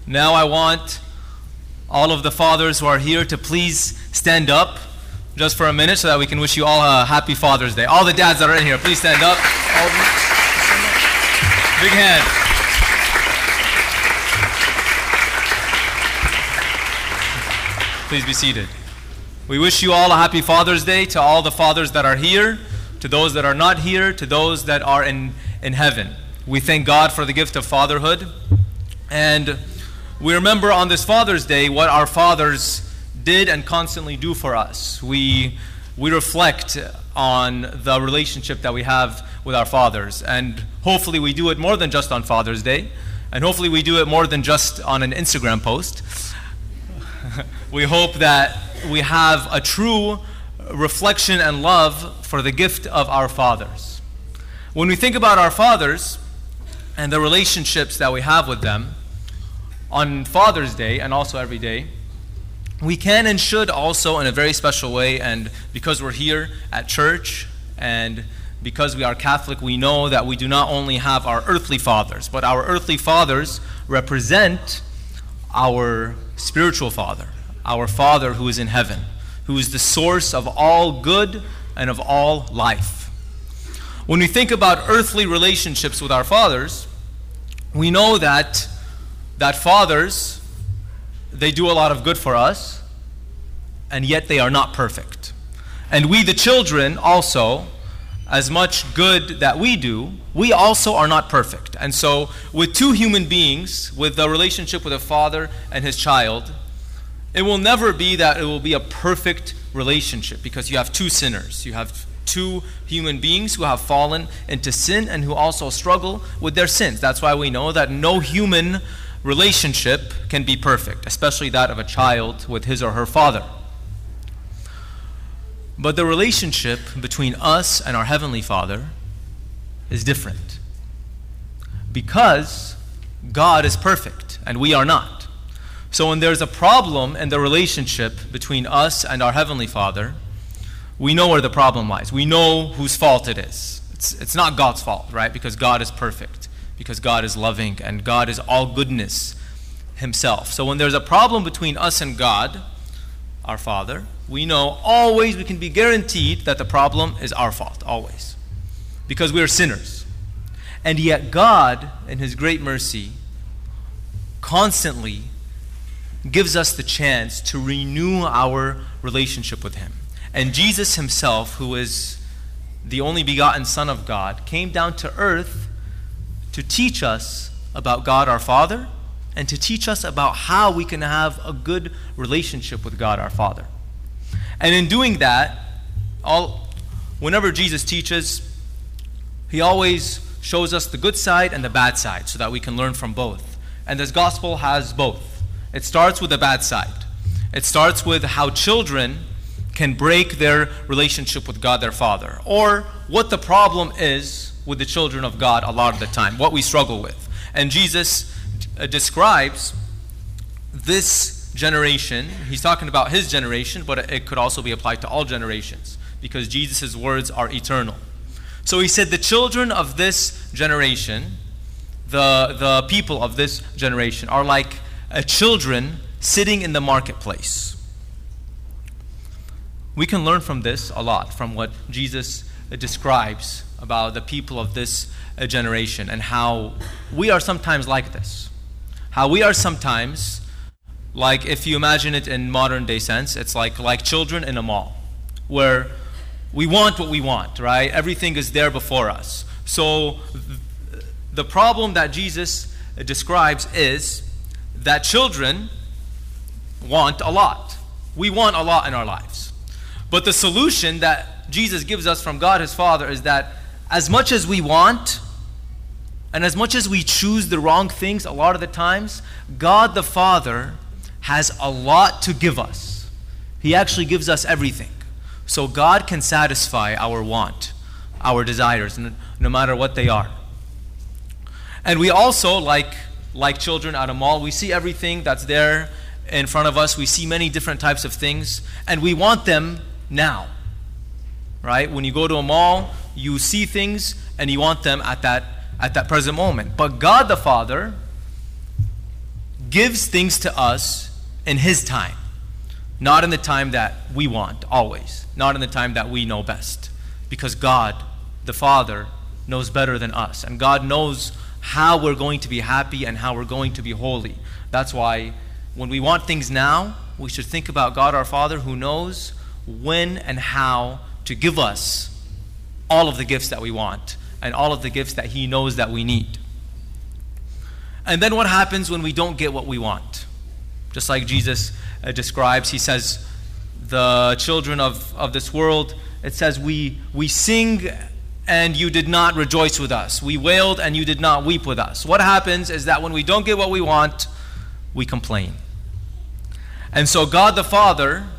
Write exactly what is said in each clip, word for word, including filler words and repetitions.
Now I want all of the fathers who are here to please stand up just for a minute so that we can wish you all a happy Father's Day. All the dads that are in here, please stand up. All of you. Big hand. Please be seated. We wish you all a happy Father's Day to all the fathers that are here, to those that are not here, to those that are in, in heaven. We thank God for the gift of fatherhood. And we remember on this Father's Day what our fathers did and constantly do for us. We, we reflect on the relationship that we have with our fathers. And hopefully we do it more than just on Father's Day. And hopefully we do it more than just on an Instagram post. We hope that we have a true reflection and love for the gift of our fathers. When we think about our fathers and the relationships that we have with them, on Father's Day and also every day, we can and should also in a very special way, and because we're here at church and because we are Catholic, we know that we do not only have our earthly fathers, but our earthly fathers represent our spiritual Father, our Father who is in heaven, who is the source of all good and of all life. When we think about earthly relationships with our fathers, we know that that fathers, they do a lot of good for us, and yet they are not perfect. And we, the children, also, as much good that we do, we also are not perfect. And so, with two human beings, with the relationship with a father and his child, it will never be that it will be a perfect relationship, because you have two sinners. You have two human beings who have fallen into sin and who also struggle with their sins. That's why we know that no human relationship can be perfect, especially that of a child with his or her father. But the relationship between us and our Heavenly Father is different, because God is perfect and we are not. So when there's a problem in the relationship between us and our Heavenly Father, we know where the problem lies. We know whose fault it is. It's, it's not God's fault, right? Because God is perfect, because God is loving, and God is all goodness himself. So when there's a problem between us and God, our Father, we know always, we can be guaranteed that the problem is our fault, always. Because we are sinners. And yet God, in his great mercy, constantly gives us the chance to renew our relationship with him. And Jesus himself, who is the only begotten Son of God, came down to earth to teach us about God our Father and to teach us about how we can have a good relationship with God our Father. And in doing that, all, whenever Jesus teaches, he always shows us the good side and the bad side so that we can learn from both. And this gospel has both. It starts with the bad side. It starts with how children can break their relationship with God their Father, or what the problem is with the children of God a lot of the time, what we struggle with. And Jesus uh, describes this generation. He's talking about his generation, but it could also be applied to all generations, because Jesus' words are eternal. So he said the children of this generation, the, the people of this generation, are like a children sitting in the marketplace. We can learn from this a lot, from what Jesus describes about the people of this generation and how we are sometimes like this. How we are sometimes, like if you imagine it in modern day sense, it's like, like children in a mall where we want what we want, right? Everything is there before us. So th- the problem that Jesus describes is that children want a lot. We want a lot in our lives. But the solution that Jesus gives us from God his Father is that as much as we want and as much as we choose the wrong things a lot of the times, God the Father has a lot to give us. He actually gives us everything. So God can satisfy our want, our desires, no matter what they are. And we also, like, like children at a mall, we see everything that's there in front of us. We see many different types of things, and we want them now, right? When you go to a mall, you see things and you want them at that at that present moment. But God the Father gives things to us in His time, not in the time that we want, always, not in the time that we know best, because God, the Father, knows better than us, and God knows how we're going to be happy and how we're going to be holy. That's why when we want things now, we should think about God our Father, who knows when and how to give us all of the gifts that we want and all of the gifts that He knows that we need. And then what happens when we don't get what we want? Just like Jesus uh, describes, He says, the children of, of this world, it says, we, we sing and you did not rejoice with us. We wailed and you did not weep with us. What happens is that when we don't get what we want, we complain. And so God the Father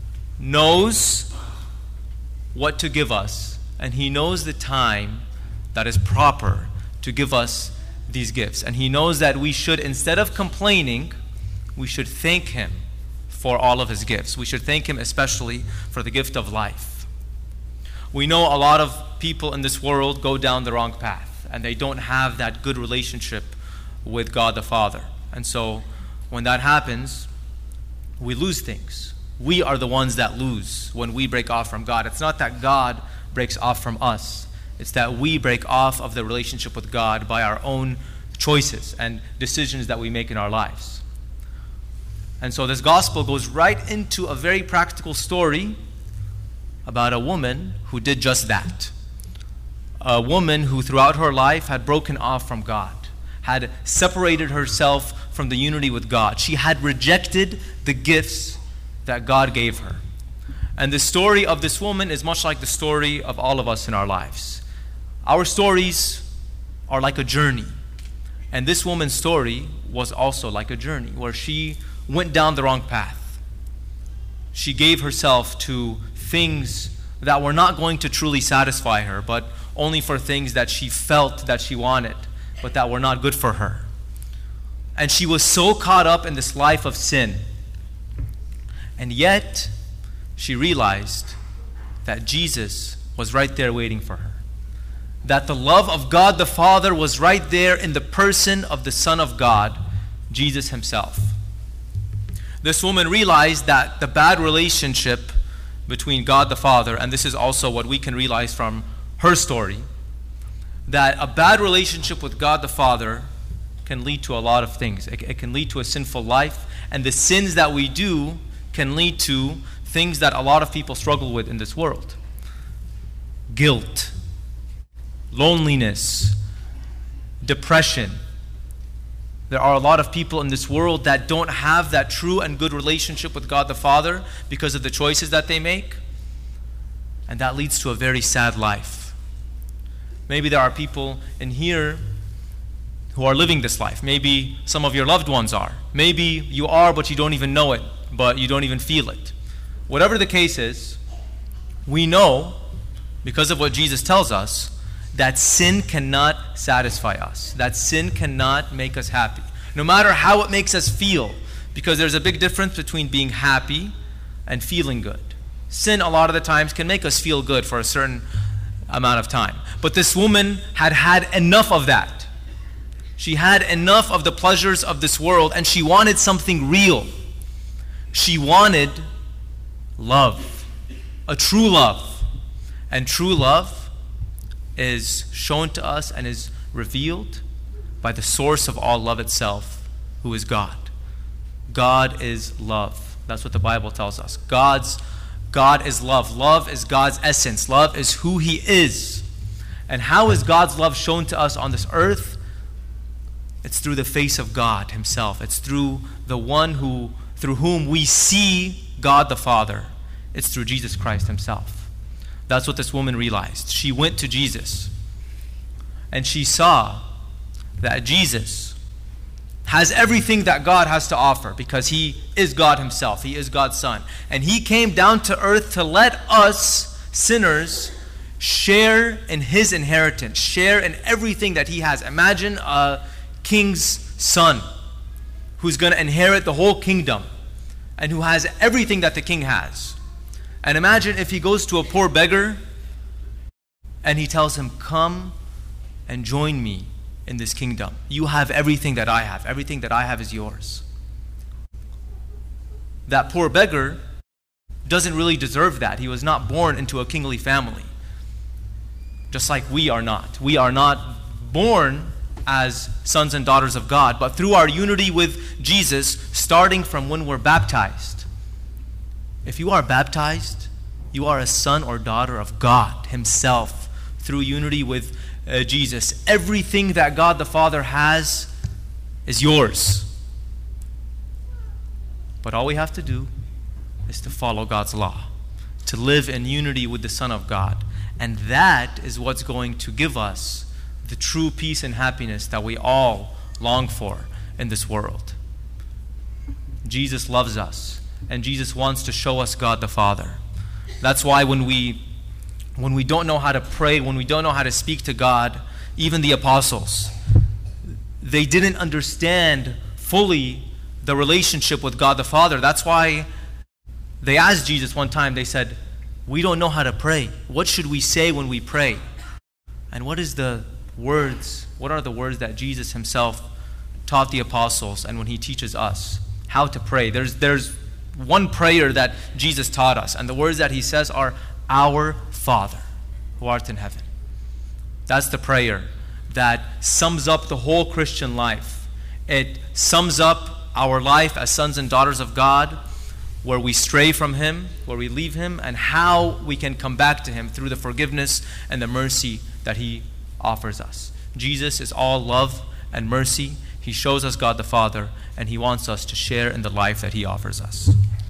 knows what to give us, and He knows the time that is proper to give us these gifts. And He knows that we should, instead of complaining, we should thank Him for all of His gifts. We should thank Him especially for the gift of life. We know a lot of people in this world go down the wrong path, and they don't have that good relationship with God the Father. And so when that happens, we lose things. We are the ones that lose when we break off from God. It's not that God breaks off from us. It's that we break off of the relationship with God by our own choices and decisions that we make in our lives. And so this gospel goes right into a very practical story about a woman who did just that. A woman who throughout her life had broken off from God, had separated herself from the unity with God. She had rejected the gifts that God gave her. And the story of this woman is much like the story of all of us in our lives. Our stories are like a journey. And this woman's story was also like a journey where she went down the wrong path. She gave herself to things that were not going to truly satisfy her, but only for things that she felt that she wanted, but that were not good for her. And she was so caught up in this life of sin. And yet, she realized that Jesus was right there waiting for her. That the love of God the Father was right there in the person of the Son of God, Jesus Himself. This woman realized that the bad relationship between God the Father, and this is also what we can realize from her story, that a bad relationship with God the Father can lead to a lot of things. It, it can lead to a sinful life, and the sins that we do can lead to things that a lot of people struggle with in this world. Guilt, loneliness, depression. There are a lot of people in this world that don't have that true and good relationship with God the Father because of the choices that they make. And that leads to a very sad life. Maybe there are people in here who are living this life. Maybe some of your loved ones are. Maybe you are, but you don't even know it, but you don't even feel it. Whatever the case is, we know, because of what Jesus tells us, that sin cannot satisfy us. That sin cannot make us happy. No matter how it makes us feel, because there's a big difference between being happy and feeling good. Sin a lot of the times can make us feel good for a certain amount of time. But this woman had had enough of that. She had enough of the pleasures of this world, and she wanted something real. She wanted love, a true love. And true love is shown to us and is revealed by the source of all love itself, who is God. God is love. That's what the Bible tells us. God's God is love. Love is God's essence. Love is who He is. And how is God's love shown to us on this earth? It's through the face of God Himself. It's through the one who, through whom we see God the Father. It's through Jesus Christ Himself. That's what this woman realized. She went to Jesus, and she saw that Jesus has everything that God has to offer, because He is God Himself. He is God's Son. And He came down to earth to let us, sinners, share in His inheritance, share in everything that He has. Imagine a king's son who's going to inherit the whole kingdom and who has everything that the king has. And imagine if he goes to a poor beggar and he tells him, "Come and join me in this kingdom. You have everything that I have. Everything that I have is yours." that poor beggar doesn't really deserve that. He was not born into a kingly family. Just like we are not. We are not born as sons and daughters of God, but through our unity with Jesus, starting from when we're baptized. If you are baptized, you are a son or daughter of God Himself through unity with uh, Jesus. Everything that God the Father has is yours. But all we have to do is to follow God's law, to live in unity with the Son of God. And that is what's going to give us the true peace and happiness that we all long for in this world. Jesus loves us, and Jesus wants to show us God the Father. That's why when we when we don't know how to pray, when we don't know how to speak to God, even the apostles, they didn't understand fully the relationship with God the Father. That's why they asked Jesus one time, they said, "We don't know how to pray. What should we say when we pray?" And what is the words, what are the words that Jesus Himself taught the apostles and when He teaches us how to pray? There's, there's one prayer that Jesus taught us, and the words that He says are, "Our Father, who art in heaven." That's the prayer that sums up the whole Christian life. It sums up our life as sons and daughters of God, where we stray from Him, where we leave Him, and how we can come back to Him through the forgiveness and the mercy that He offers us. Jesus is all love and mercy. He shows us God the Father, and He wants us to share in the life that He offers us.